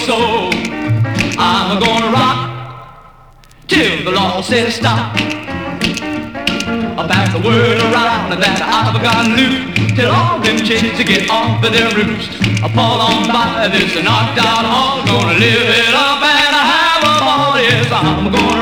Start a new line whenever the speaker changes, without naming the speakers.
soul. I'm gonna rock till the law says stop. I'll pass the word around that I've got loose till all them chicks get off of their roost. I'll fall on by this knocked out hall, gonna live it up and have a ball. Yes, I'm gonna